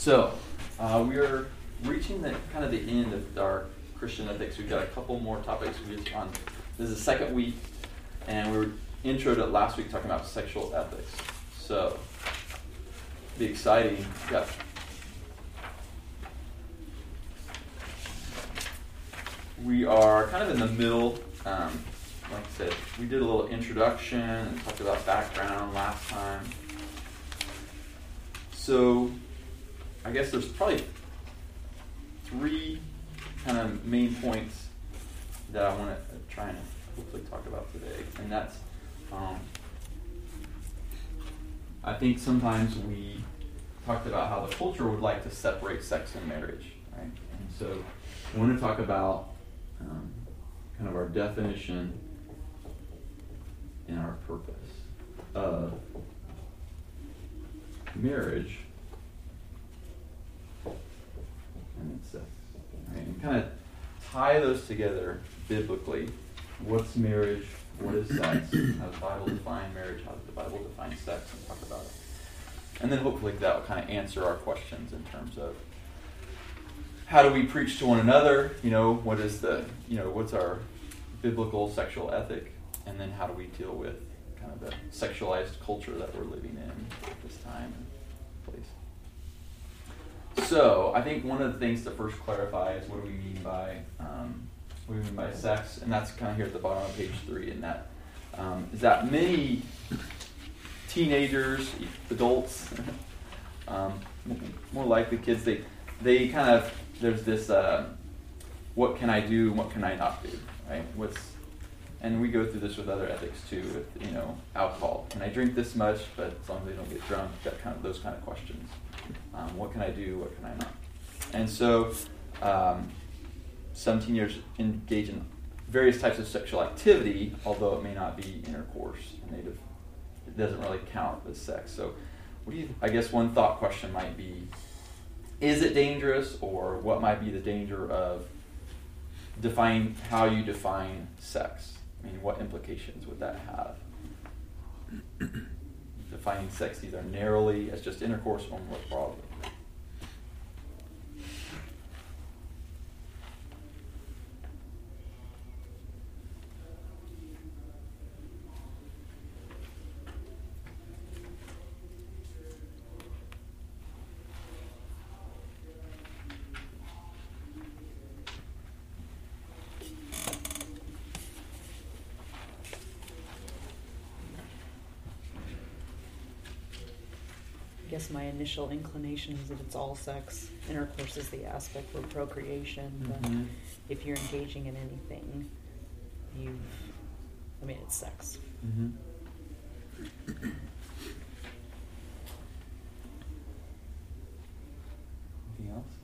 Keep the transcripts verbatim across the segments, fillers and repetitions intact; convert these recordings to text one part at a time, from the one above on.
So, uh, we are reaching the kind of the end of our Christian ethics. We've got a couple more topics. We just on this is the second week, and we were intro to last week talking about sexual ethics. So, be exciting. Yeah. We are kind of in the middle. Um, like I said, we did a little introduction and talked about background last time. So, I guess there's probably three kind of main points that I want to try and hopefully talk about today. And that's, um, I think sometimes we talked about how the culture would like to separate sex and marriage, right? And so I want to talk about um, kind of our definition and our purpose of marriage and sex, right? And kind of tie those together biblically. What's marriage? What is sex? How does the Bible define marriage? How does the Bible define sex? And talk about it. And then hopefully that will kind of answer our questions in terms of how do we preach to one another? You know, what is the, you know, what's our biblical sexual ethic? And then how do we deal with kind of the sexualized culture that we're living in at this time and place? So I think one of the things to first clarify is what do we mean by um, what do we mean by sex? And that's kind of here at the bottom of page three. And that um, is that many teenagers, adults, um, more likely kids, they they kind of, there's this, uh, what can I do and what can I not do, right? What's, and we go through this with other ethics too, with, you know, alcohol. Can I drink this much, but as long as they don't get drunk, that kind of, those kind of questions. Um, what can I do, what can I not? And so, um, some teenagers engage in various types of sexual activity, although it may not be intercourse, and they it doesn't really count as sex. So, what do you? I guess one thought question might be: is it dangerous, or what might be the danger of defining how you define sex? I mean, what implications would that have? Defining sex either narrowly as just intercourse or more broadly. I guess my initial inclination is that it's all sex. Intercourse is the aspect for procreation, but Mm-hmm. if you're engaging in anything, you've, I mean, it's sex. Mm-hmm. Anything else?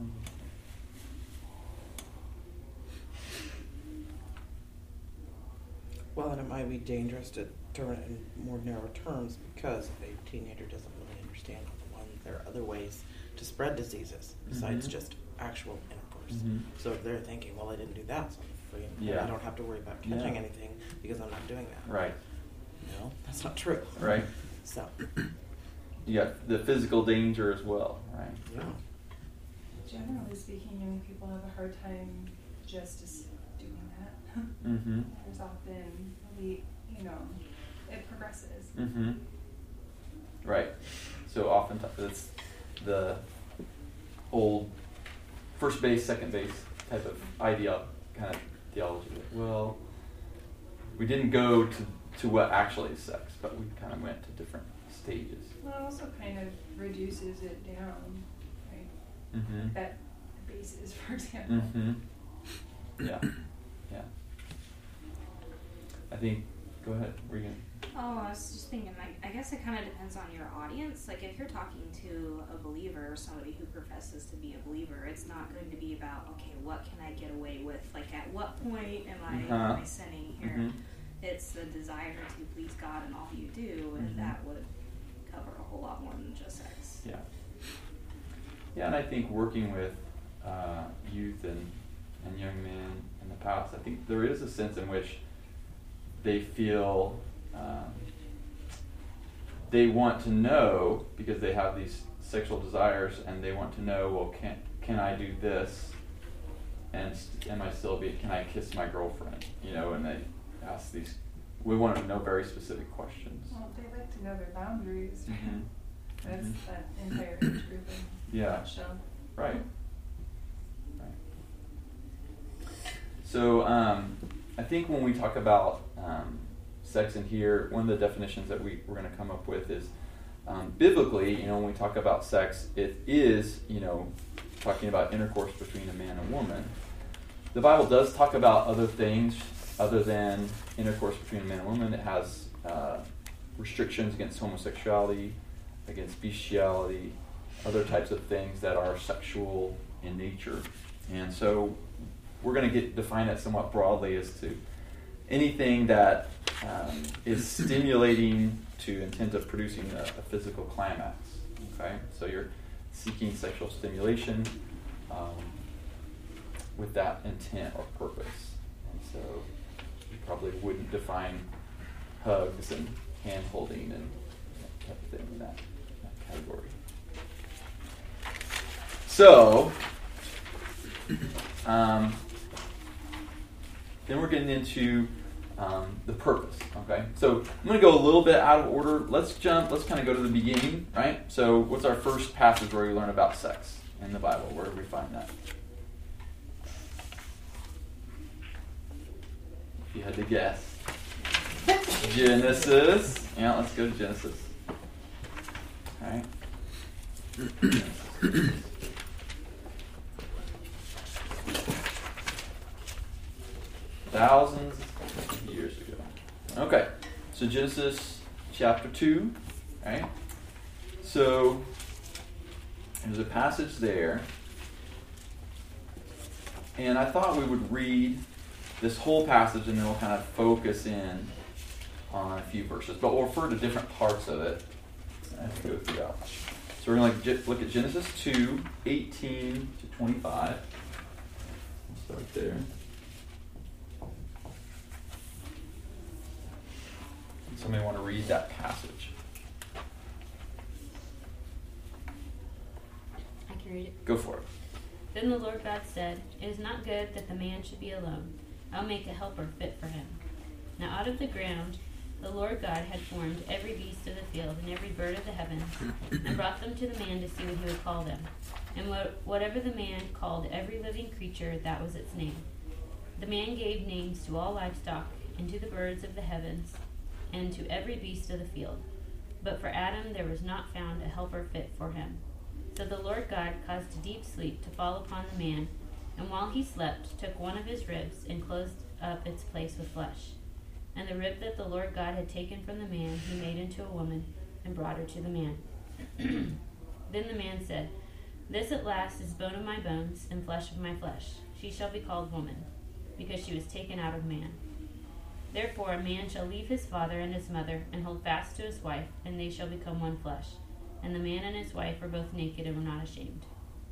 Well, and it might be dangerous to term it in more narrow terms because a teenager doesn't really understand one. There are other ways to spread diseases besides Mm-hmm. just actual intercourse. Mm-hmm. So if they're thinking, well, I didn't do that, so I'm free. Yeah. I don't have to worry about catching Yeah. anything because I'm not doing that. Right. No, that's not true. Right. So, You got the physical danger as well, right? yeah. Generally speaking, young people have a hard time just as doing that. Mm-hmm. There's often, we, you know, it progresses. Mm-hmm. Right. So oftentimes it's the old first base, second base type of idea, kind of theology. Well, we didn't go to, to what actually is sex, but we kind of went to different stages. Well, it also kind of reduces it down, right? Mm-hmm. That bases, for example. Mm-hmm. Yeah. Yeah. I think, go ahead, Regan. Oh, I was just thinking, like, I guess it kind of depends on your audience. Like, if you're talking to a believer or somebody who professes to be a believer, it's not going to be about, okay, what can I get away with? Like, at what point am I, Uh-huh. am I sinning here? Mm-hmm. It's the desire to please God in all you do, and Mhm. that would cover a whole lot more than just sex. Yeah. Yeah, and I think working with uh, youth and, and young men in the past, I think there is a sense in which they feel um, they want to know because they have these sexual desires, and they want to know, well, can can I do this, and am I still be? Can I kiss my girlfriend? You know, and they ask these. We want to know very specific questions. Well, they like to know their boundaries. Mm-hmm. That's Mhm. that entire age group in Yeah. that show. Right. Right. So um, I think when we talk about um, sex in here, one of the definitions that we, we're going to come up with is um, biblically, you know, when we talk about sex, it is, you know, talking about intercourse between a man and woman. The Bible does talk about other things other than intercourse between a man and woman. It has uh, restrictions against homosexuality, against bestiality, other types of things that are sexual in nature. And so we're going to get define that somewhat broadly as to anything that um, is stimulating to intent of producing a, a physical climax. Okay, so you're seeking sexual stimulation um, with that intent or purpose. And so you probably wouldn't define hugs and hand holding and that type of thing in that, that category. So, um, then we're getting into um, the purpose, okay? So I'm going to go a little bit out of order. Let's jump, let's kind of go to the beginning, right? So what's our first passage where we learn about sex in the Bible? Where do we find that? If you had to guess. Genesis. Yeah, let's go to Genesis. All right. Genesis. Thousands of years ago. Okay, so Genesis chapter two, right? So there's a passage there, and I thought we would read this whole passage and then we'll kind of focus in on a few verses, but we'll refer to different parts of it as we go throughout. So we're going to look at Genesis two, eighteen to twenty-five. We'll start there. Somebody want to read that passage? I can read it. Go for it. Then the Lord God said, "It is not good that the man should be alone. I'll make a helper fit for him." Now out of the ground the Lord God had formed every beast of the field and every bird of the heavens, and brought them to the man to see what he would call them. And what, whatever the man called every living creature, that was its name. The man gave names to all livestock, and to the birds of the heavens, and to every beast of the field. But for Adam there was not found a helper fit for him. So the Lord God caused a deep sleep to fall upon the man, and while he slept, took one of his ribs and closed up its place with flesh. And the rib that the Lord God had taken from the man he made into a woman, and brought her to the man. Then the man said, "This at last is bone of my bones and flesh of my flesh. She shall be called woman, because she was taken out of man. Therefore a man shall leave his father and his mother, and hold fast to his wife, and they shall become one flesh. And the man and his wife were both naked and were not ashamed."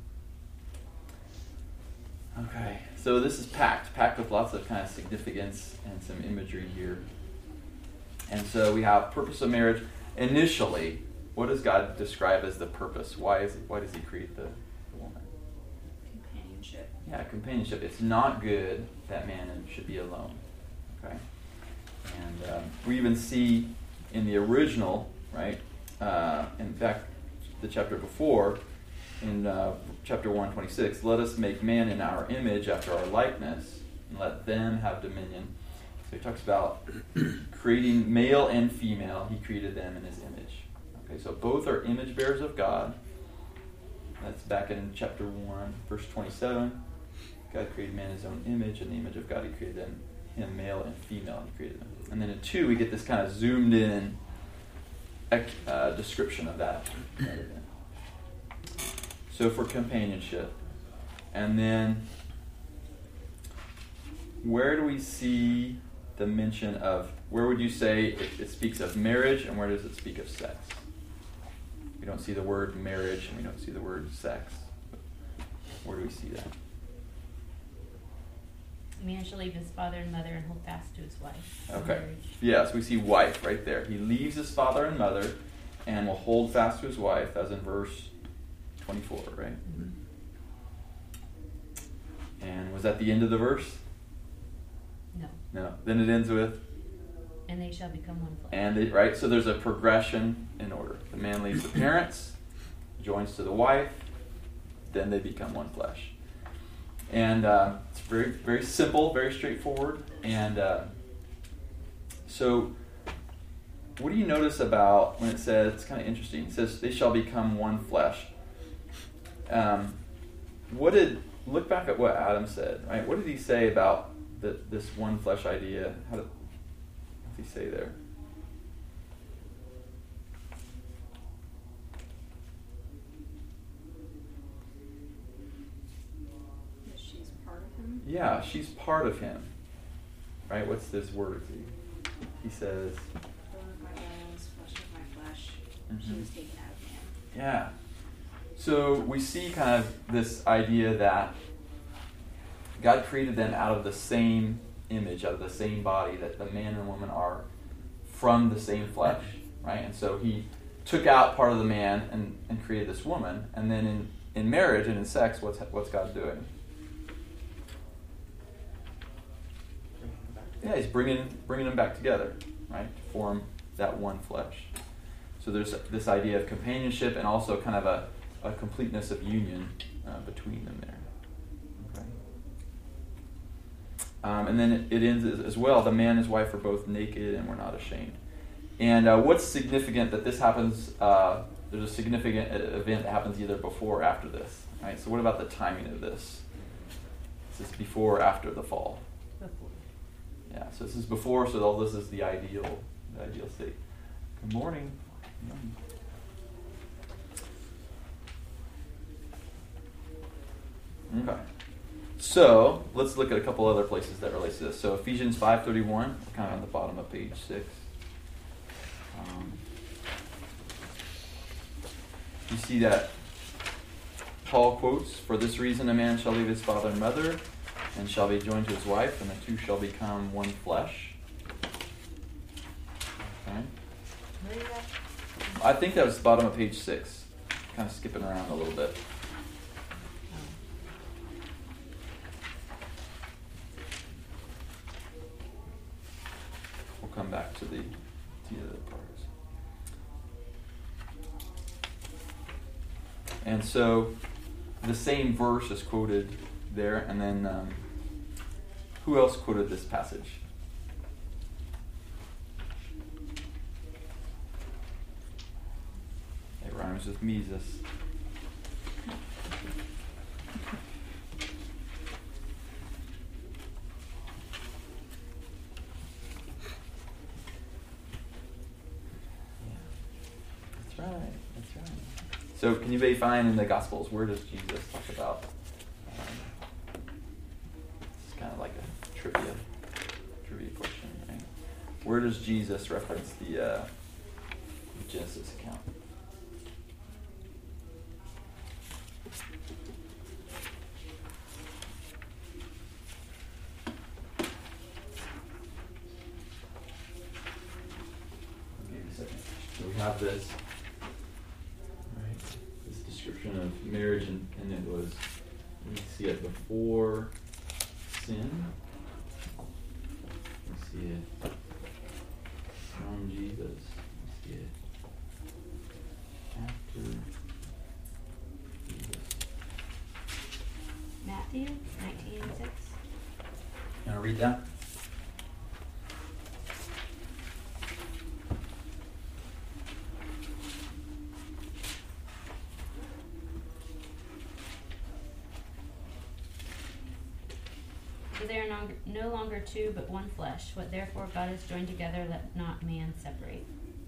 Okay, so this is packed, packed with lots of kind of significance and some imagery here. And so we have purpose of marriage. Initially, what does God describe as the purpose? Why is it, why does he create the, the woman? Companionship. Yeah, companionship. It's not good that man should be alone. Okay? And um, we even see in the original, right? Uh, in fact, the chapter before, in uh, chapter one twenty-six, let us make man in our image after our likeness, and let them have dominion. So he talks about creating male and female. He created them in his image. Okay, so both are image bearers of God. That's back in chapter one, verse twenty-seven. God created man in his own image. In the image of God, he created them, him male and female. He created them. And then in two, we get this kind of zoomed in uh, description of that. So for companionship. And then where do we see the mention of, where would you say it, it speaks of marriage, and where does it speak of sex? We don't see the word marriage and we don't see the word sex. Where do we see that? A man shall leave his father and mother and hold fast to his wife. Okay. Yes, we see wife right there. He leaves his father and mother and will hold fast to his wife, as in verse twenty-four, right? Mhm. And was that the end of the verse? No. No. Then it ends with, And they shall become one flesh. and it, right? So there's a progression in order. The man leaves the parents, joins to the wife, then they become one flesh. And uh, it's very, very simple, very straightforward. And uh, so, what do you notice about when it says, it's kind of interesting, it says, they shall become one flesh. Um, what did, look back at what Adam said, right? What did he say about the, this one flesh idea? How did, what did he say there? That she's part of him. Yeah, she's part of him. Right? What's this word? He, he says, Bone of my bones, flesh of my flesh. She Mhm. was taken out of man. yeah. So we see kind of this idea that God created them out of the same image, out of the same body, that the man and woman are from the same flesh, right? And so he took out part of the man and, and created this woman. And then in, in marriage and in sex, what's what's God doing? Yeah, he's bringing bringing them back together, right, to form that one flesh. So there's this idea of companionship and also kind of a, a completeness of union uh, between them there. Okay. Um, and then it, it ends as, as well. The man and his wife are both naked and we're not ashamed. And uh, what's significant that this happens? Uh, there's a significant event that happens either before or after this, right? So what about the timing of this? Is this before or after the fall? Before. Yeah, so this is before, so all this is the ideal, the ideal state. Good morning. Good morning. Okay. So let's look at a couple other places that relate to this. So Ephesians five thirty-one, kind of on the bottom of page six. Um, you see that Paul quotes, "For this reason a man shall leave his father and mother, and shall be joined to his wife, and the two shall become one flesh." Okay. Where are you at? I think that was the bottom of page six. Kind of skipping around a little bit. We'll come back to the, to the other parts. And so the same verse is quoted there, and then um, who else quoted this passage? It rhymes with Mises. That's right. That's right. So, can you find in the Gospels, where does Jesus talk about? Um, it's kind of like a trivia, trivia question, right? Where does Jesus reference the uh, Genesis account? I'll give you a second. So we have this. This description of marriage, and, and it was, we see it before sin. We see it from Jesus. We see it after Jesus. Matthew nineteen six. You want to read that? For they are no, no longer two, but one flesh. What therefore God has joined together, let not man separate.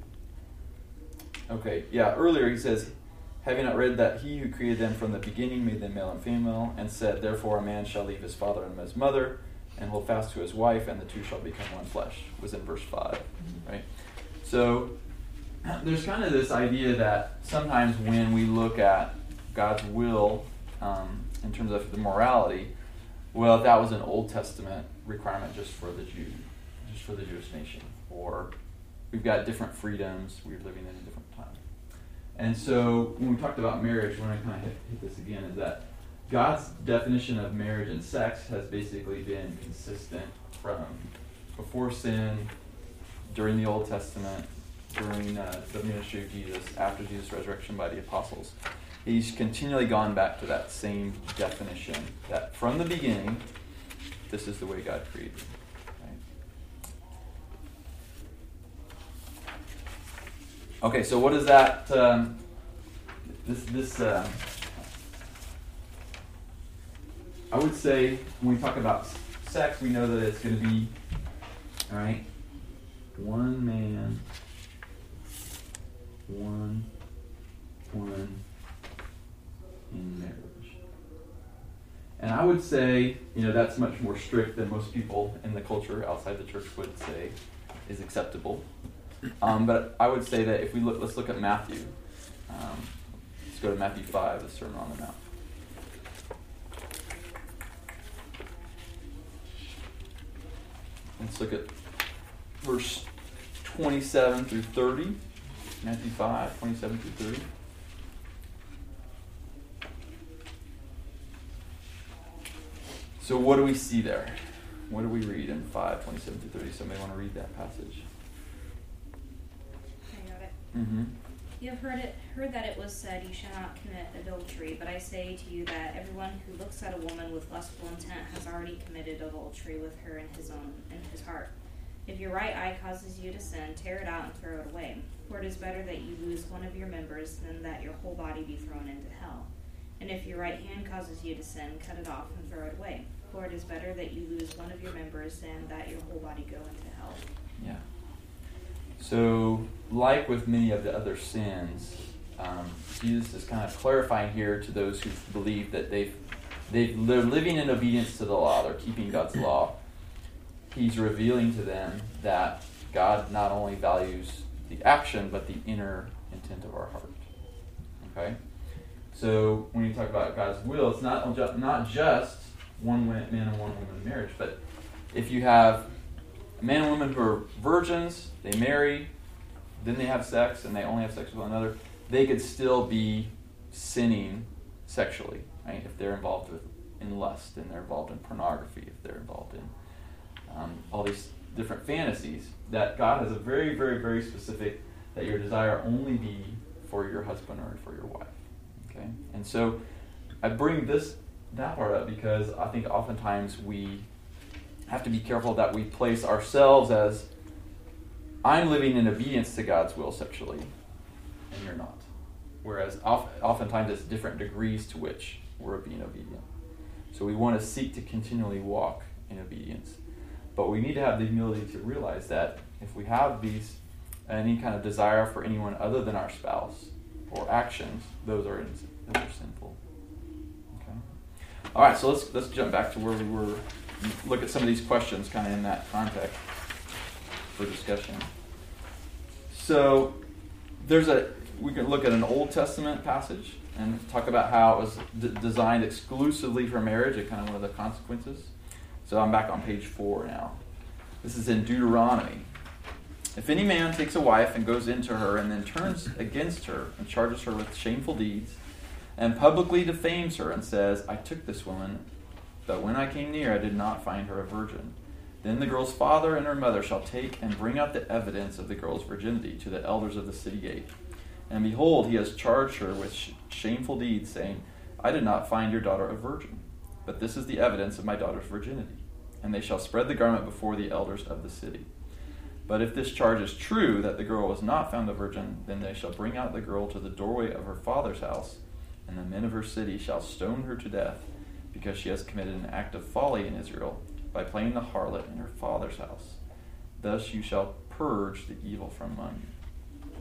Okay, yeah, earlier he says, "Have you not read that he who created them from the beginning made them male and female, and said, therefore a man shall leave his father and his mother, and hold fast to his wife, and the two shall become one flesh," was in verse five, right? So there's kind of this idea that sometimes when we look at God's will um, in terms of the morality, well, that was an Old Testament requirement just for the Jew, just for the Jewish nation, or we've got different freedoms, we're living in a different time. And so when we talked about marriage, when I kind of hit, hit this again, is that God's definition of marriage and sex has basically been consistent from before sin, during the Old Testament, during uh, the ministry of Jesus, after Jesus' resurrection by the apostles. He's continually gone back to that same definition, that from the beginning, this is the way God created. Okay, so what is that? Um, this, this. Uh, I would say when we talk about sex, we know that it's going to be, all right, one man, one woman in marriage. And I would say, you know, that's much more strict than most people in the culture outside the church would say is acceptable. Um, but I would say that if we look, let's look at Matthew. Um, let's go to Matthew five, the Sermon on the Mount. Let's look at verse twenty-seven through thirty. Matthew five, twenty-seven through thirty. So what do we see there? What do we read in five, twenty-seven through thirty? Somebody want to read that passage? I got it. Mm-hmm. You have heard it, heard that it was said, "You shall not commit adultery." But I say to you that everyone who looks at a woman with lustful intent has already committed adultery with her in his own in his heart. If your right eye causes you to sin, tear it out and throw it away. For it is better that you lose one of your members than that your whole body be thrown into hell. And if your right hand causes you to sin, cut it off and throw it away. For it is better that you lose one of your members than that your whole body go into hell. Yeah. So, like with many of the other sins, um, Jesus is kind of clarifying here to those who believe that they've, they've, they're living in obedience to the law, they're keeping God's law. He's revealing to them that God not only values the action, but the inner intent of our heart. Okay? So, when you talk about God's will, it's not just, not just one man and one woman in marriage, but if you have a man and woman who are virgins, they marry, then they have sex, and they only have sex with one another, they could still be sinning sexually, right? If they're involved with in lust, and they're involved in pornography, if they're involved in um, all these different fantasies, that God has a very, very, very specific, that your desire only be for your husband or for your wife. Okay? And so I bring this that part up because I think oftentimes we have to be careful that we place ourselves as, I'm living in obedience to God's will sexually, and you're not. Whereas oftentimes it's different degrees to which we're being obedient. So we want to seek to continually walk in obedience. But we need to have the humility to realize that if we have these, any kind of desire for anyone other than our spouse or actions, those are, those are sinful. Okay. All right, so let's let's jump back to where we were. Look at some of these questions kind of in that context for discussion. So there's a, we can look at an Old Testament passage and talk about how it was d- designed exclusively for marriage and kind of one of the consequences. So I'm back on page four now. This is in Deuteronomy. If any man takes a wife and goes into her and then turns against her and charges her with shameful deeds and publicly defames her and says, I took this woman, but when I came near I did not find her a virgin, then the girl's father and her mother shall take and bring out the evidence of the girl's virginity to the elders of the city gate. And behold, he has charged her with sh- shameful deeds, saying, I did not find your daughter a virgin, but this is the evidence of my daughter's virginity. And they shall spread the garment before the elders of the city. But if this charge is true, that the girl was not found a virgin, then they shall bring out the girl to the doorway of her father's house, and the men of her city shall stone her to death, because she has committed an act of folly in Israel, by playing the harlot in her father's house. Thus you shall purge the evil from among you.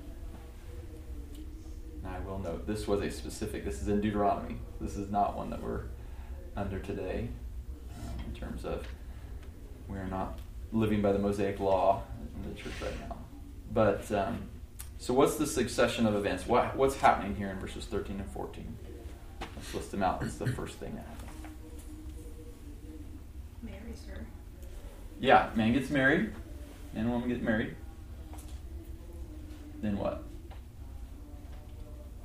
Now I will note, this was a specific, this is in Deuteronomy. This is not one that we're under today, um, in terms of we're not living by the Mosaic law in the church right now. But, um, so what's the succession of events? What, what's happening here in verses thirteen and fourteen? Let's list them out. That's the first thing that happens. Marries her. Yeah, man gets married, man and woman get married. Then what?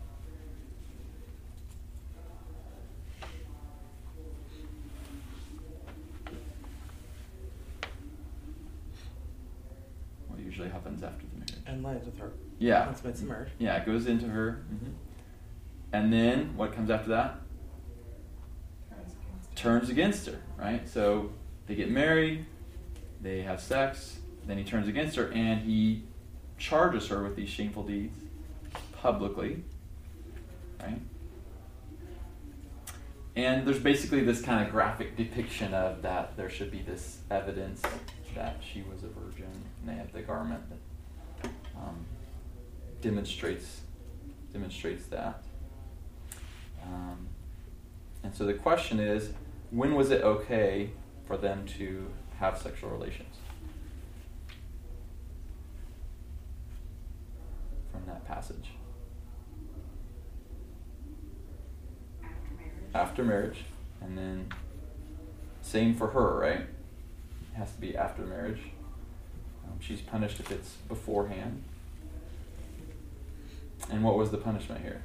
usually happens after the marriage. And lies with her. Yeah. Consummates the marriage. Yeah, it goes into her. Mm-hmm. And then what comes after that? Turns against her. Turns against her, right? So they get married, they have sex, then he turns against her, and he charges her with these shameful deeds publicly, right? And there's basically this kind of graphic depiction of that there should be this evidence that she was a virgin, and they have the garment that um, demonstrates demonstrates that. Um, and so the question is, when was it okay for them to have sexual relations? From that passage. After marriage. After marriage. And then same for her, right? It has to be after marriage. Um, she's punished if it's beforehand. And what was the punishment here?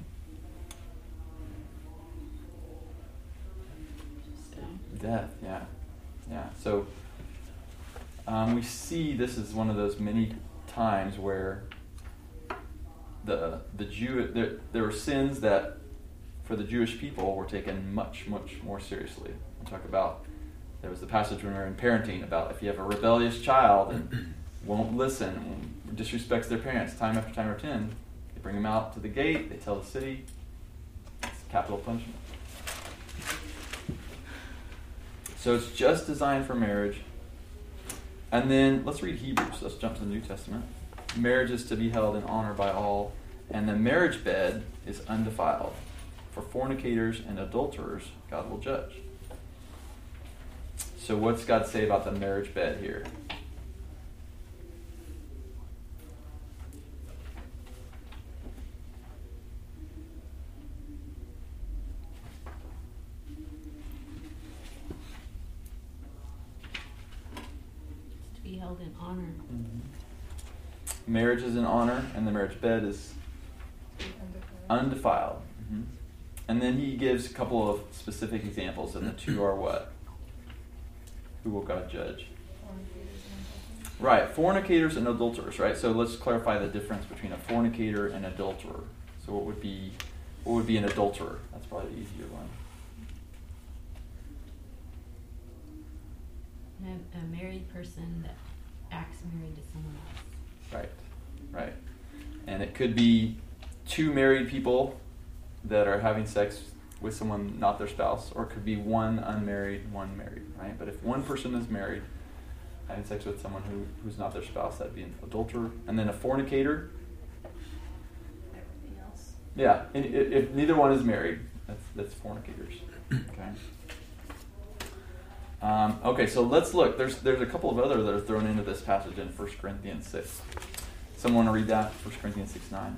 Death, yeah. Yeah. So um, we see this is one of those many times where the the Jew there, there were sins that for the Jewish people were taken much, much more seriously. We talk about, there was the passage when we were in parenting about if you have a rebellious child and won't listen, and disrespects their parents time after time or ten, they bring them out to the gate, they tell the city, it's capital punishment. So it's just designed for marriage. And then let's read Hebrews. Let's jump to the New Testament. Marriage is to be held in honor by all, and the marriage bed is undefiled. For fornicators and adulterers, God will judge. So what's God say about the marriage bed here? To be held in honor. Mm-hmm. Marriage is in honor, and the marriage bed is Undefiled. undefiled. Mm-hmm. And then he gives a couple of specific examples, and the two are what? Who will God judge? Fornicators and adulterers. Right, fornicators and adulterers, right? So let's clarify the difference between a fornicator and adulterer. So what would be what would be an adulterer? That's probably the easier one. A, a married person that acts married to someone else. Right, right. And it could be two married people that are having sex with someone not their spouse, or it could be one unmarried, one married, right? But if one person is married, having sex with someone who, who's not their spouse, that'd be an adulterer. And then a fornicator, Everything else. yeah, and i- if neither one is married, that's that's fornicators. Okay. Um, okay, so let's look. There's there's a couple of other that are thrown into this passage in First Corinthians six. Someone want to read that? First Corinthians six nine.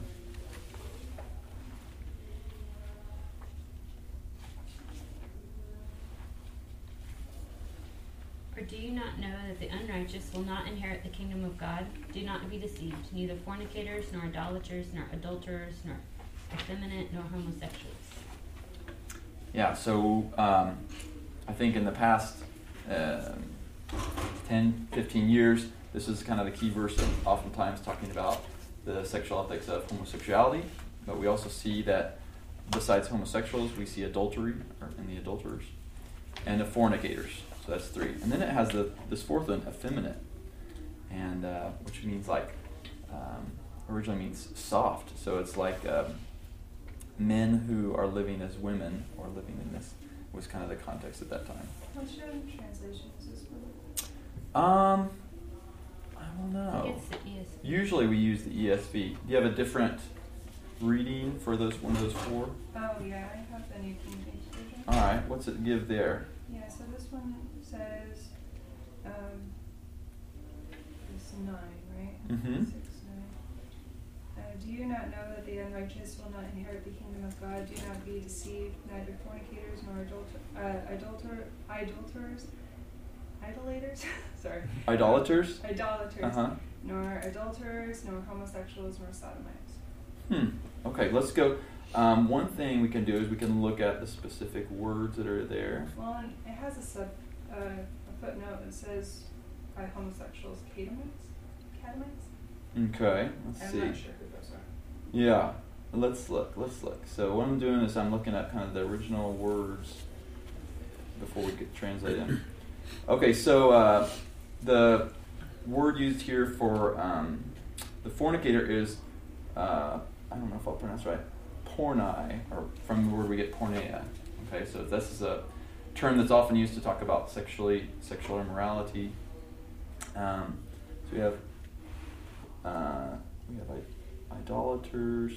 Or do you not know that the unrighteous will not inherit the kingdom of God? Do not be deceived. Neither fornicators, nor idolaters, nor adulterers, nor effeminate, nor homosexuals. Yeah, so um, I think in the past uh, ten, fifteen years, this is kind of the key verse, of oftentimes talking about the sexual ethics of homosexuality. But we also see that besides homosexuals, we see adultery or in the adulterers and the fornicators. So that's three. And then it has the this fourth one, effeminate, and uh, which means like um, originally means soft. So it's like um, men who are living as women or living in this was kind of the context at that time. Which um, translation is this one? Um, I don't I know. think it's the E S V. Usually we use the E S V. Do you have a different reading for those one of those four? Oh yeah, I have the New King James Version. All right. What's it give there? Yeah, so this one says, um, it's nine, right? Mhm. Six, nine. Uh, do you not know that the unrighteous will not inherit the kingdom of God? Do not be deceived, neither fornicators, nor adulter, uh, adulter, idolaters, idolaters, sorry, Idolaters? idolaters, Uh huh. nor adulterers, nor homosexuals, nor sodomites. Hmm. Okay, let's go. Um, one thing we can do is we can look at the specific words that are there. Well, and it has a sub, uh, a footnote that says by homosexuals, Cadamites. Catamites? Okay, let's I'm see. not sure who those are. Yeah, let's look. Let's look. So what I'm doing is I'm looking at kind of the original words before we get translate them. Okay, so uh, the word used here for um, the fornicator is uh, I don't know if I'll pronounce it right. Pornai, or from the word we get porneia. Okay, so this is a term that's often used to talk about sexually sexual immorality. Um, so we have uh, we have I- idolaters,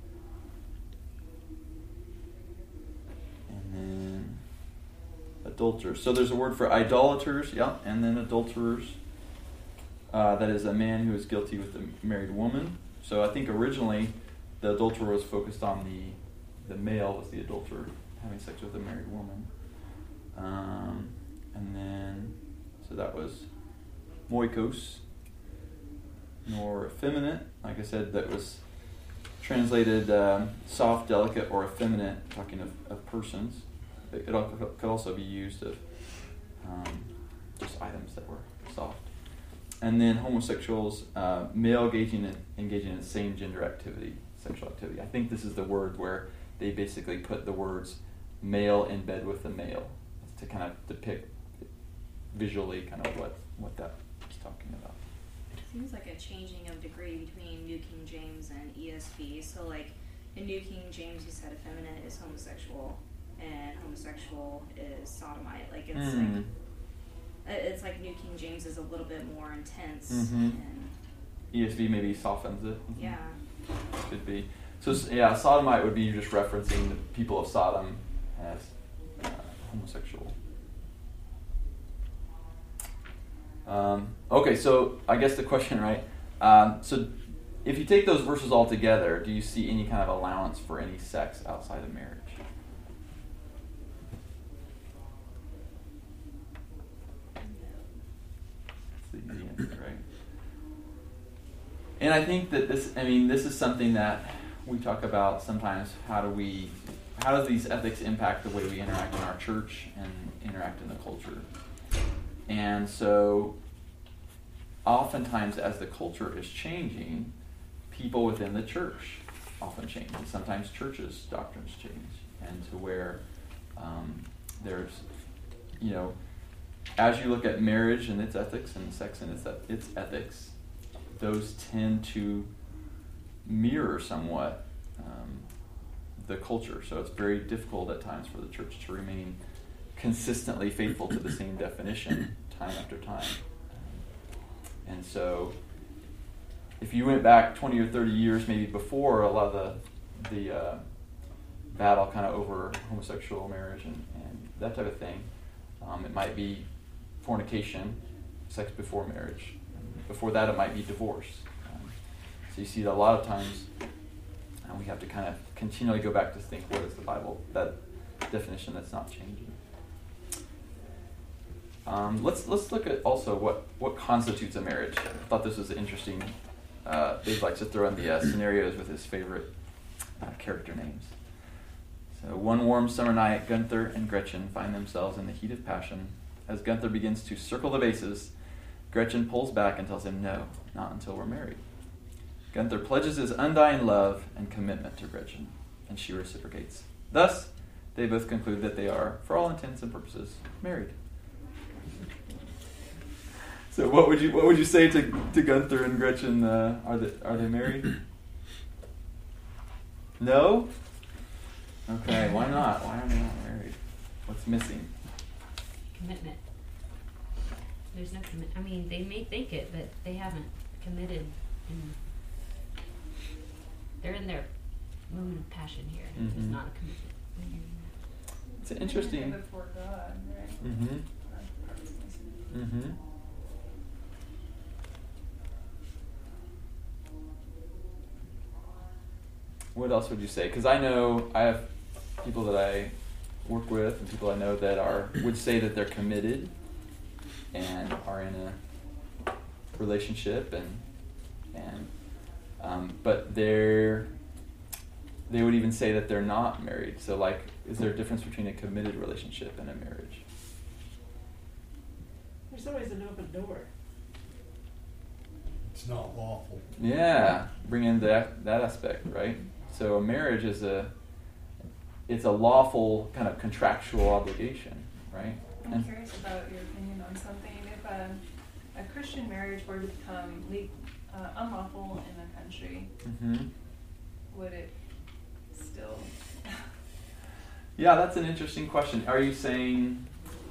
and then adulterers. So there's a word for idolaters, yeah, and then adulterers. Uh, that is a man who is guilty with a married woman. So I think originally the adulterer was focused on the the male was the adulterer having sex with a married woman. Um, and then, so that was moikos, nor effeminate. Like I said, that was translated um, soft, delicate, or effeminate, talking of, of persons. It, it al- could also be used of um, just items that were soft. And then homosexuals, uh, male engaging in, engaging in same gender activity, sexual activity. I think this is the word where they basically put the words male in bed with a male to kind of depict visually kind of what, what that is talking about. Seems like a changing of degree between New King James and E S V. So like in New King James you said effeminate is homosexual and homosexual is sodomite. Like it's Mm. like it's like New King James is a little bit more intense Mhm. and E S V maybe softens it. yeah. Could be. So yeah, sodomite would be just referencing the people of Sodom as uh, homosexual. Um, okay, so I guess the question, right? Um, so if you take those verses all together, do you see any kind of allowance for any sex outside of marriage? That's the easy answer, right? And I think that this, I mean, this is something that we talk about sometimes. How do we, how does these ethics impact the way we interact in our church and interact in the culture? And so, oftentimes, as the culture is changing, people within the church often change. And sometimes churches' doctrines change, and to where um, there's, you know, as you look at marriage and its ethics and sex and its its ethics, those tend to mirror somewhat um, the culture. So it's very difficult at times for the church to remain consistently faithful to the same definition time after time. And so if you went back twenty or thirty years maybe before a lot of the, the uh, battle kind of over homosexual marriage and, and that type of thing, um, it might be fornication, sex before marriage. Before that, it might be divorce. Um, so you see that a lot of times uh, we have to kind of continually go back to think, what is the Bible, that definition that's not changing. Um, let's let's look at also what, what constitutes a marriage. I thought this was interesting. Uh, Dave likes to throw in the uh, scenarios with his favorite uh, character names. So one warm summer night, Gunther and Gretchen find themselves in the heat of passion. As Gunther begins to circle the bases, Gretchen pulls back and tells him, no, not until we're married. Gunther pledges his undying love and commitment to Gretchen, and she reciprocates. Thus, they both conclude that they are, for all intents and purposes, married. So, what would you what would you say to, to Gunther and Gretchen? Uh, are they are they married? No. Okay, why not? Why are they not married? What's missing? Commitment. There's no commit. I mean, they may think it, but they haven't committed. In, they're in their moment of passion here. Mhm. It's not a commitment. It's interesting. Before God, right? Mm-hmm. That's part of the Mm-hmm. What else would you say? Because I know I have people that I work with and people I know that are would say that they're committed and are in a relationship and and um, but they're they would even say that they're not married. So like, is there a difference between a committed relationship and a marriage? There's always an open door It's not lawful. Yeah, bring in that that aspect, right? So a marriage is a it's a lawful kind of contractual obligation, right? I'm And curious about your opinion on something. If um, a Christian marriage were to become le- uh, unlawful in a country, mhm. would it still? Yeah, that's an interesting question. Are you saying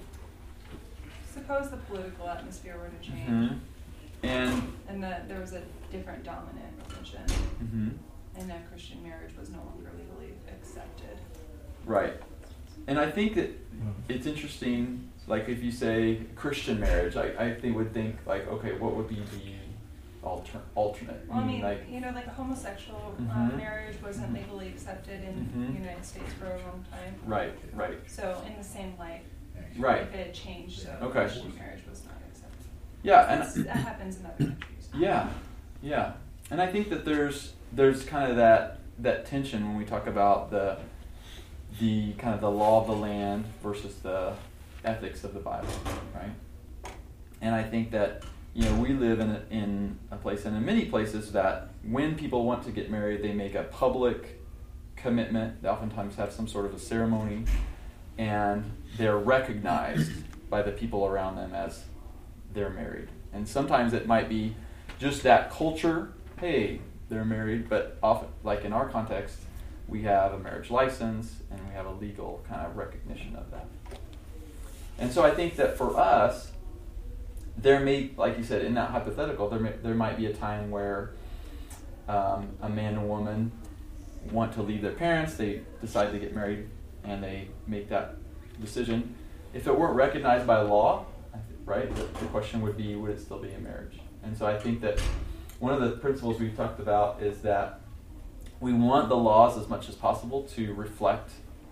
Suppose the political atmosphere were to change, mhm. and and that there was a different dominant position, mhm. and that Christian marriage was no longer legally accepted. Right. And I think that it's interesting, like if you say Christian marriage, I, I think would think like, okay, what would be the alter, alternate? Well, I mean, like, you know, like a homosexual uh, Mhm. marriage wasn't Mhm. legally accepted in Mhm. the United States for a long time. right, right, So, in the same light, right. if it had changed, so Okay. Christian marriage was not accepted. Yeah, That's- and that happens in other countries. yeah, yeah, and I think that there's there's kind of that that tension when we talk about the the kind of the law of the land versus the ethics of the Bible, right? And I think that you know we live in a, in a place and in many places that when people want to get married, they make a public commitment. They oftentimes have some sort of a ceremony, and they're recognized by the people around them as they're married. And sometimes it might be just that culture, hey, they're married, but often, like in our context, we have a marriage license and we have a legal kind of recognition of that. And so I think that for us, there may, like you said, in that hypothetical, there may, there might be a time where um, a man and woman want to leave their parents, they decide to get married, and they make that decision. If it weren't recognized by law, right, the, the question would be, would it still be a marriage? And so I think that one of the principles we've talked about is that we want the laws as much as possible to reflect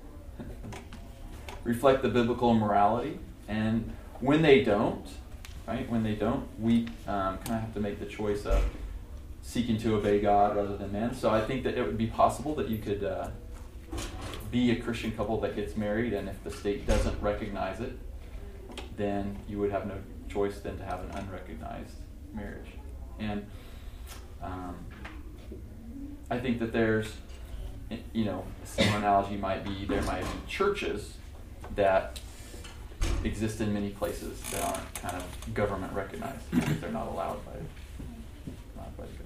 reflect the biblical morality, and when they don't, right, when they don't, we um, kind of have to make the choice of seeking to obey God rather than man. So I think that it would be possible that you could uh, be a Christian couple that gets married, and if the state doesn't recognize it, then you would have no choice than to have an unrecognized marriage. And um, I think that there's, you know, a similar analogy might be there might be churches that exist in many places that aren't kind of government recognized because they're not allowed by, not by the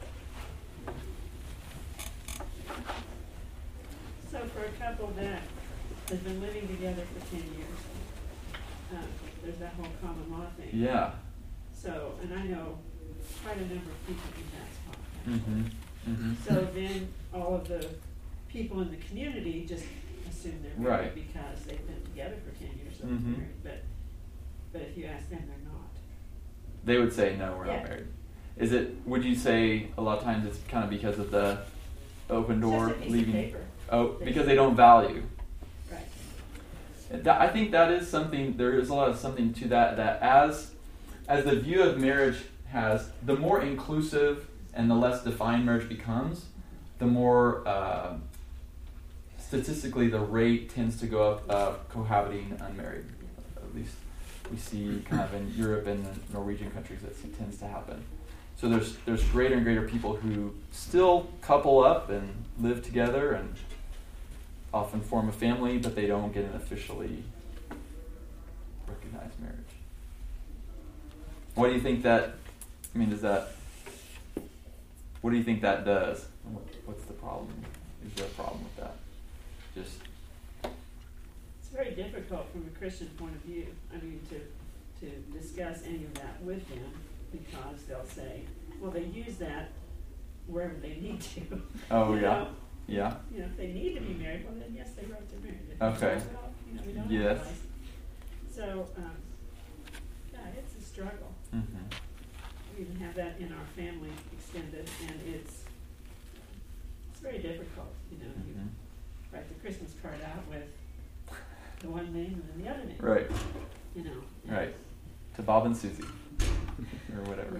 government. So for a couple that has been living together for ten years, um, there's that whole common law thing. Yeah. So, and I know quite a number of people who that's common. Mm-hmm. Mm-hmm. So then all of the people in the community just assume they're married Right. because they've been together for ten years, so Mhm. they're married. But, but if you ask them, they're not. They would say, no, we're Yeah. not married. Is it, would you say a lot of times it's kind of because of the open door It's just a piece leaving? of paper. Oh, because they don't value. Right. That, I think that is something, there is a lot of something to that, that as as the view of marriage has, the more inclusive and the less defined marriage becomes, the more uh, statistically the rate tends to go up of cohabiting unmarried. At least we see kind of in Europe and the Norwegian countries that tends to happen. So there's there's greater and greater people who still couple up and live together and often form a family, but they don't get an officially recognized marriage. What do you think that, I mean, does that, what do you think that does? What, what's the problem? Is there a problem with that? Just, It's very difficult from a Christian point of view, I mean, to, to discuss any of that with them, because they'll say, well, they use that wherever they need to. oh You yeah, know? yeah, You know, if they need to be married, well, then yes, they wrote they're married. If Okay. they don't, well, you know, we don't Yes. otherwise. So, um, yeah, it's a struggle. mm-hmm. We even have that in our family extended, and it's, it's very difficult, you know. You Mm-hmm. write the Christmas card out with the one name and then the other name. Right, You know. and- right, to Bob and Susie, or whatever. Yeah.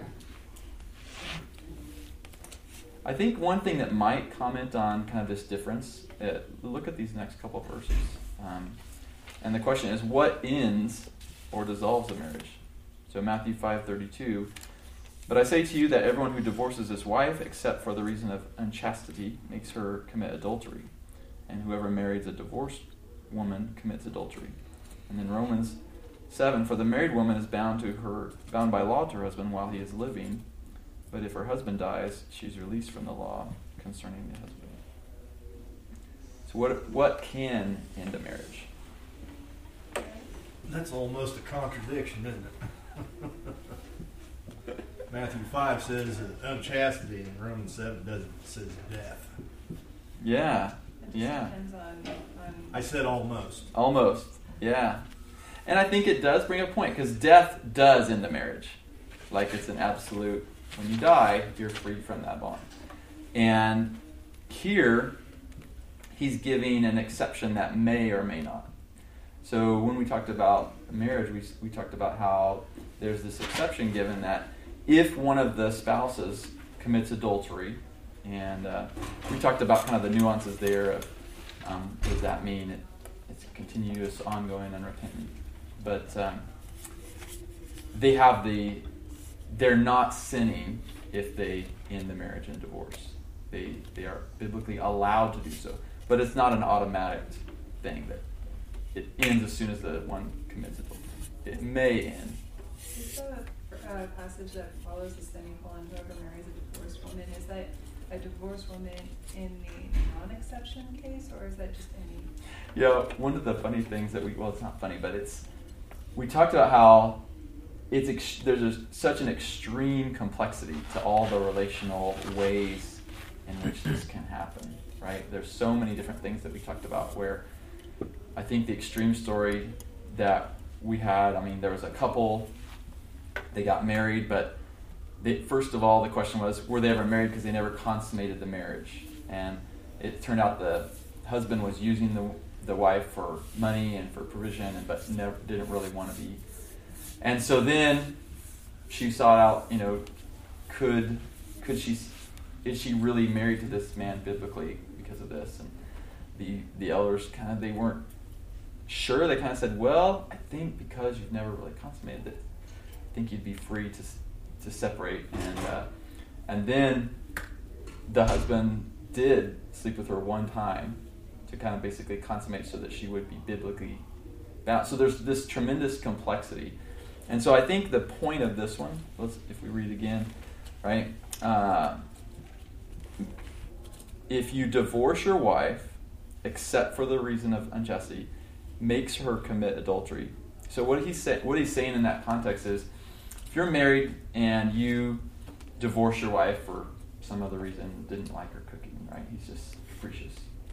I think one thing that might comment on kind of this difference, uh, look at these next couple verses. Um, and the question is, what ends or dissolves a marriage? So Matthew five thirty-two, But I say to you that everyone who divorces his wife, except for the reason of unchastity, makes her commit adultery. And whoever marries a divorced woman commits adultery. And then Romans seven, for the married woman is bound to her bound by law to her husband while he is living, but if her husband dies, she is released from the law concerning the husband. So what what can end a marriage? That's almost a contradiction, isn't it? Matthew five says unchastity, and Romans seven doesn't. It says death. Yeah, It just yeah. depends on, on I said almost. Almost, yeah. And I think it does bring a point, because death does end the marriage. Like it's an absolute, when you die, you're free from that bond. And here, he's giving an exception that may or may not. So when we talked about marriage, we we talked about how there's this exception given that if one of the spouses commits adultery, and uh, we talked about kind of the nuances there of um, what does that mean? It, it's continuous, ongoing, unrepentant. But um, they have the, they're not sinning if they end the marriage in divorce. They they are biblically allowed to do so. But it's not an automatic thing that it ends as soon as the one commits adultery. It may end. Is the uh, passage that follows the semicolon, whoever marries a divorced woman, is that a divorced woman in the non-exception case, or is that just any? Yeah, one of the funny things that we, well, it's not funny, but it's, we talked about how it's ex- there's a, such an extreme complexity to all the relational ways in which this can happen, right? There's so many different things that we talked about where I think the extreme story that we had, I mean, there was a couple, they got married, but they, first of all, the question was, were they ever married because they never consummated the marriage? And it turned out the husband was using the the wife for money and for provision, and but never didn't really want to be. And so then she sought out, you know, could could she is she really married to this man biblically because of this? And the the elders kind of, they weren't sure. They kind of said, well, I think because you've never really consummated it, I think you'd be free to to separate. And uh, and then the husband did sleep with her one time to kind of basically consummate so that she would be biblically bound. So there's this tremendous complexity. And so I think the point of this one, let's if we read again, right? Uh, if you divorce your wife, except for the reason of unchastity, makes her commit adultery. So what he's say, what he's saying in that context is, if you're married and you divorce your wife for some other reason, didn't like her cooking, right? He's just capricious.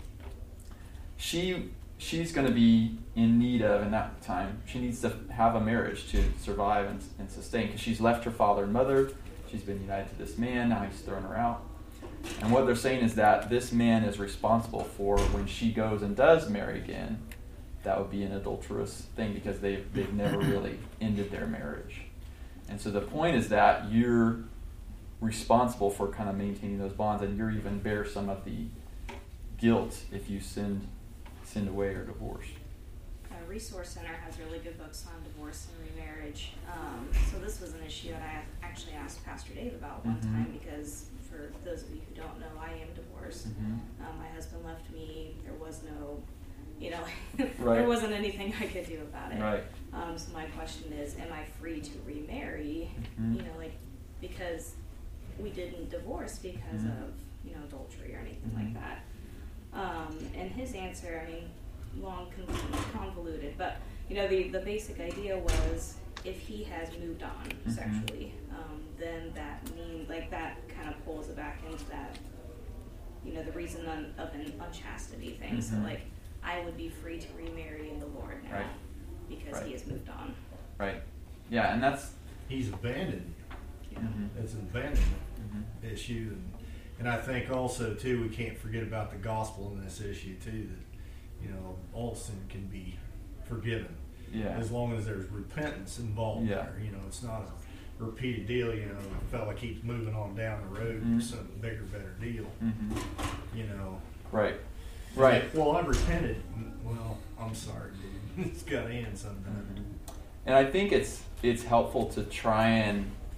She she's going to be in need of, in that time, she needs to have a marriage to survive and, and sustain, because she's left her father and mother. She's been united to this man. Now he's thrown her out. And what they're saying is that this man is responsible for when she goes and does marry again. That would be an adulterous thing, because they've, they've never really ended their marriage. And so the point is that you're responsible for kind of maintaining those bonds, and you even bear some of the guilt if you sinned, sinned away or divorced. Uh, Resource Center has really good books on divorce and remarriage. Um, so this was an issue that I actually asked Pastor Dave about one Mhm. time, because for those of you who don't know, I am divorced. Mm-hmm. Um, my husband left me. There was no, you know, Right. there wasn't anything I could do about it. Right. Um, so my question is, am I free to remarry? Mhm. You know, like, because we didn't divorce because Mhm. of, you know, adultery or anything Mhm. like that. Um, and his answer, I mean, long con- convoluted, but, you know, the, the basic idea was, if he has moved on Mhm. sexually, um, then that means, like, that kind of pulls it back into that, you know, the reason un- of an unchastity thing. So, Mhm. like, I would be free to remarry in the Lord now, Right. because Right. he has moved on. Right. Yeah, and that's... He's abandoned you. Yeah. Mhm. It's an abandonment Mhm. issue, and, and I think also too we can't forget about the gospel in this issue too. That you know all sin can be forgiven Yeah. as long as there's repentance involved Yeah. there. You know, it's not a repeated deal. You know, the fella keeps moving on down the road Mhm. to something bigger, better deal. Mm-hmm. You know, Right. Right. Well, I repented. Well, I'm sorry, dude. It's got to end sometime. And I think it's it's helpful to try and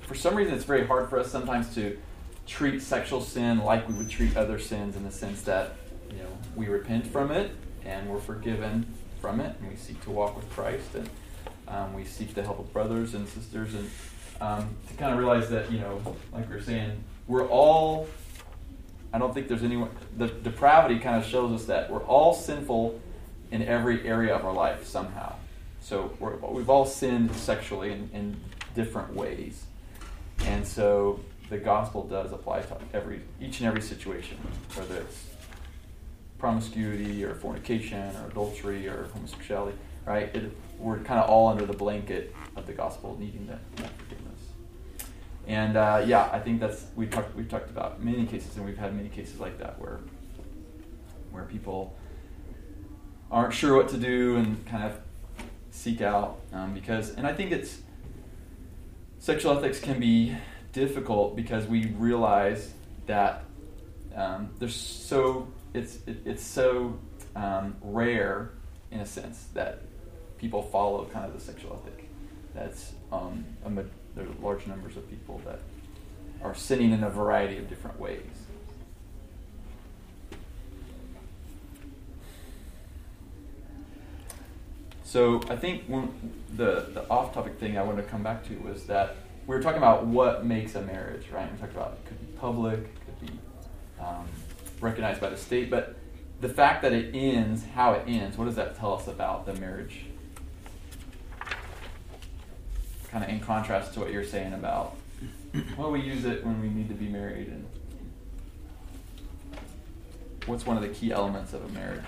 for some reason it's very hard for us sometimes to treat sexual sin like we would treat other sins, in the sense that, you know, we repent from it and we're forgiven from it, and we seek to walk with Christ, and um, we seek the help of brothers and sisters, and um, to kind of realize that, you know, like we were saying, we're all, I don't think there's anyone, the depravity kind of shows us that we're all sinful in every area of our life somehow. So we're, we've all sinned sexually in, in different ways. And so the gospel does apply to every each and every situation, whether it's promiscuity or fornication or adultery or homosexuality, right? It, we're kind of all under the blanket of the gospel, needing that, that forgiveness. And uh, yeah, I think that's we talked we've talked about many cases, and we've had many cases like that where where people aren't sure what to do and kind of seek out um, because, and I think it's sexual ethics can be difficult because we realize that um, there's so it's it, it's so um, rare in a sense that people follow kind of the sexual ethic. That's um, a, there are large numbers of people that are sinning in a variety of different ways. So I think one, the the off-topic thing I wanted to come back to was that we were talking about what makes a marriage, right? We talked about it could be public, it could be um, recognized by the state, but the fact that it ends, how it ends, what does that tell us about the marriage? Kind of in contrast to what you're saying about, well, we use it when we need to be married, and what's one of the key elements of a marriage?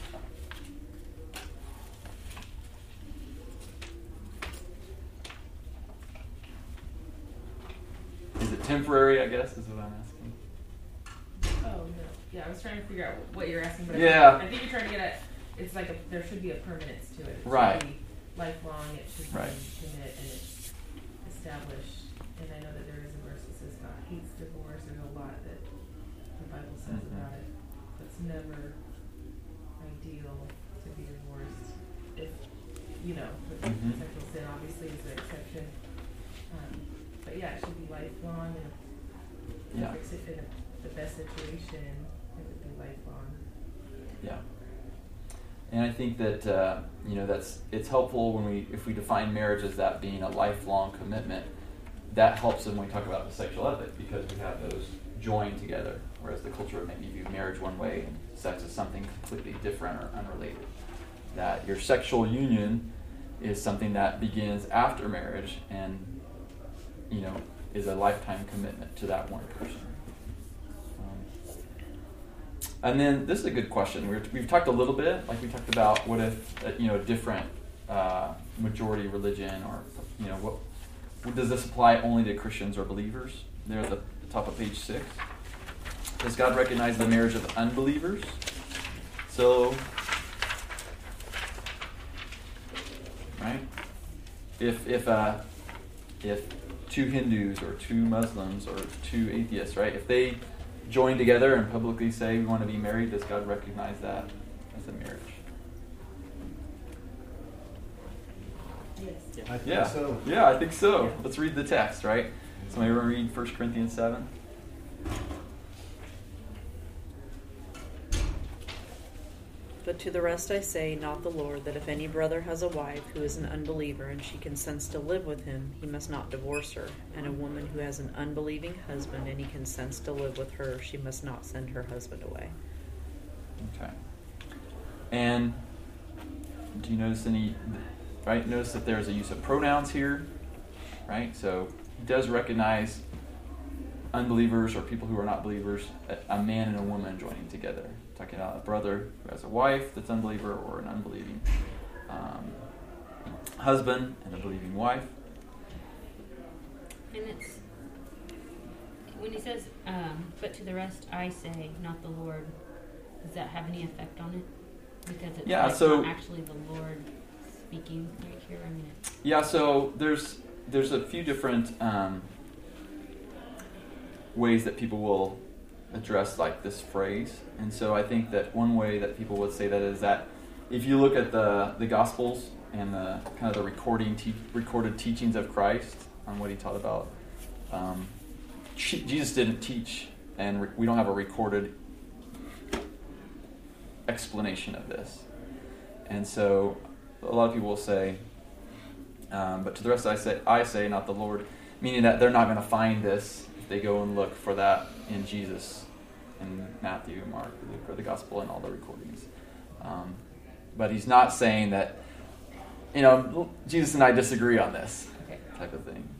Is it temporary, I guess, is what I'm asking. Oh, no. Yeah, I was trying to figure out what you're asking, but Yeah. I, think, I think you're trying to get at, it's like a, there should be a permanence to it. It Right. should be lifelong, it should Right. be committed, and it's established. And I know that there is a verse that says God hates divorce. There's a lot that the Bible says Mhm. about it. It's never ideal to be divorced if, you know, with Mhm. sexual sin obviously is the exception. Um, but yeah, it should be lifelong, and Yeah. if it's in a, the best situation, it would be lifelong. Yeah. And I think that uh, you know that's it's helpful when we if we define marriage as that being a lifelong commitment. That helps when we talk about the sexual ethic, because we have those joined together, whereas the culture maybe view marriage one way and sex as something completely different or unrelated. That your sexual union is something that begins after marriage and, you know, is a lifetime commitment to that one person. Um, and then this is a good question. We're, we've talked a little bit, like we talked about what if, uh, you know, a different uh, majority religion, or, you know, what does this apply only to Christians or believers? There at the top of page six. Does God recognize the marriage of unbelievers? So, right? If if uh, if two Hindus or two Muslims or two atheists, right? If they join together and publicly say we want to be married, does God recognize that as a marriage? Yes. I think Yeah. so. Yeah, I think so. Let's read the text, right? Somebody want to read First Corinthians seven? But to the rest I say, not the Lord, that if any brother has a wife who is an unbeliever and she consents to live with him, he must not divorce her. And a woman who has an unbelieving husband and he consents to live with her, she must not send her husband away. Okay. And do you notice any, right? Notice that there's a use of pronouns here, right? So he does recognize unbelievers or people who are not believers, a, a man and a woman joining together. Talking about a brother who has a wife that's unbeliever, or an unbelieving um, husband and a believing wife. And it's when he says, um, "But to the rest I say, not the Lord." Does that have any effect on it? Because it's Yeah, like so- not actually the Lord speaking right here. I mean, it, Yeah, so there's there's a few different um, ways that people will address like this phrase, and so I think that one way that people would say that is that if you look at the the Gospels and the kind of the recording te- recorded teachings of Christ on what he taught about um, Jesus didn't teach, and re- we don't have a recorded explanation of this. And so a lot of people will say, um, but to the rest I say, I say, not the Lord, meaning that they're not going to find this if they go and look for that in Jesus, in Matthew, Mark, Luke, or the Gospel, and all the recordings. Um, but he's not saying that, you know, Jesus and I disagree on this Okay. type of thing.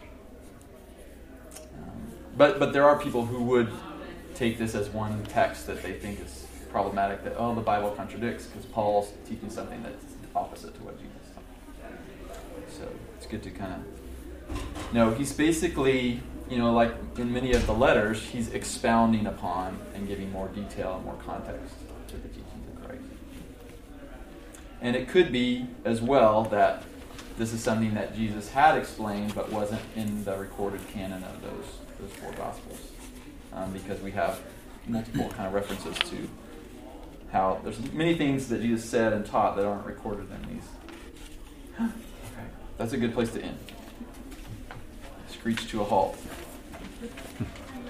Um, but but there are people who would take this as one text that they think is problematic, that, oh, the Bible contradicts because Paul's teaching something that's opposite to what Jesus taught. So it's good to kind of, no, he's basically, you know, like in many of the letters, he's expounding upon and giving more detail and more context to the teachings of Christ. And it could be as well that this is something that Jesus had explained but wasn't in the recorded canon of those those four Gospels, um, because we have multiple kind of references to how there's many things that Jesus said and taught that aren't recorded in these. Okay, that's a good place to end. Screech to a halt.